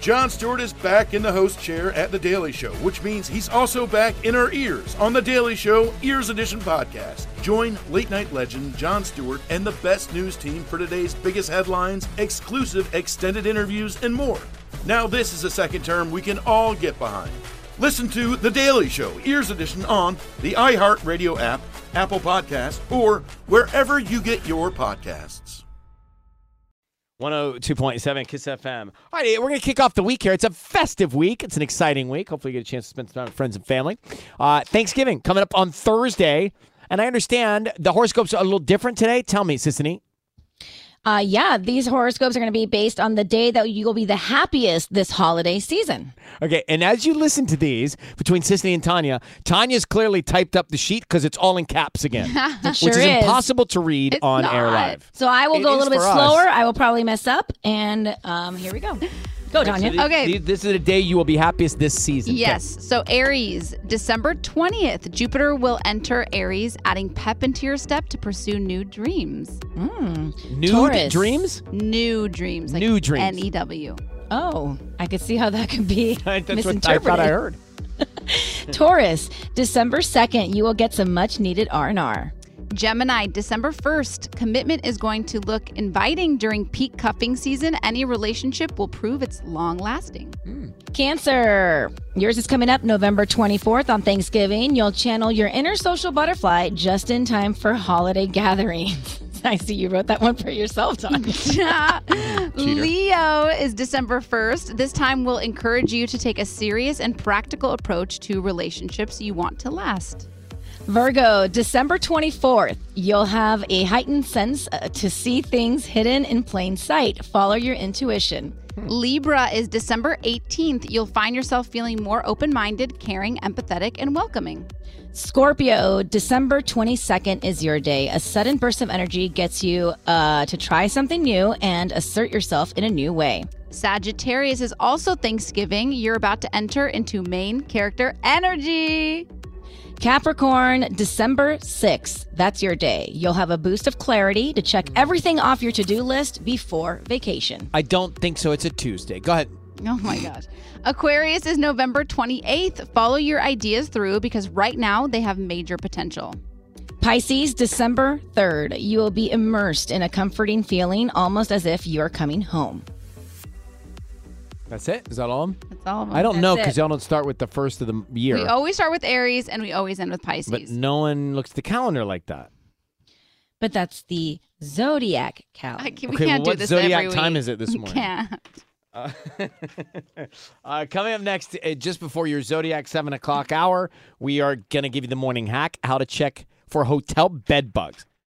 Jon Stewart is back in the host chair at The Daily Show, which means he's also back in our ears on The Daily Show Ears Edition podcast. Join late-night legend Jon Stewart and the best news team for today's biggest headlines, exclusive extended interviews, and more. Now this is a second term we can all get behind. Listen to The Daily Show Ears Edition on the iHeartRadio app, Apple Podcasts, or wherever you get your podcasts. 102.7 KISS FM. All right, we're going to kick off the week here. It's a festive week. It's an exciting week. Hopefully you get a chance to spend some time with friends and family. Thanksgiving coming up on Thursday. And I understand the horoscopes are a little different today. Tell me, Sissany. Yeah, these horoscopes are going to be based on the day that you will be the happiest this holiday season. Okay, and as you listen to these, between Sissany and Tanya, Tanya's clearly typed up the sheet because it's all in caps again, Sure which is impossible to read on air live. So I will go a little bit slower. I will probably mess up, and here we go. Go, Tanya. So Okay. This is the day you will be happiest this season. Yes. So Aries, December 20th, Jupiter will enter Aries, adding pep into your step to pursue new dreams. Nude Taurus. dreams? New dreams. Like New dreams. N-E-W. Oh, I could see how that could be That's what misinterpreted. I thought I heard. Taurus, December 2nd, you will get some much-needed R&R. Gemini, December 1st, commitment is going to look inviting during peak cuffing season. Any relationship will prove it's long-lasting. Cancer, yours is coming up November 24th on Thanksgiving. You'll channel your inner social butterfly just in time for holiday gatherings. I see you wrote that one for yourself, Tanya. Leo is December 1st. This time will encourage you to take a serious and practical approach to relationships you want to last. Virgo, December 24th, you'll have a heightened sense to see things hidden in plain sight. Follow your intuition. Libra is December 18th. You'll find yourself feeling more open-minded, caring, empathetic, and welcoming. Scorpio, December 22nd is your day. A sudden burst of energy gets you to try something new and assert yourself in a new way. Sagittarius is also Thanksgiving. You're about to enter into main character energy. Capricorn, December 6th, that's your day. You'll have a boost of clarity to check everything off your to-do list before vacation. I don't think so. It's a Tuesday. Go ahead. Oh my gosh. Aquarius is November 28th. Follow your ideas through because right now they have major potential. Pisces, December 3rd, you will be immersed in a comforting feeling, almost as if you're coming home. That's it? Is that all? That's all of them. I don't know That's because y'all don't start with the first of the year. We always start with Aries and we always end with Pisces. But no one looks at the calendar like that. But that's the zodiac calendar. We can't do what this zodiac every time week. is it this morning? Can't. Coming up next, just before your Zodiac 7 o'clock hour, we are going to give you the morning hack, how to check for hotel bed bugs.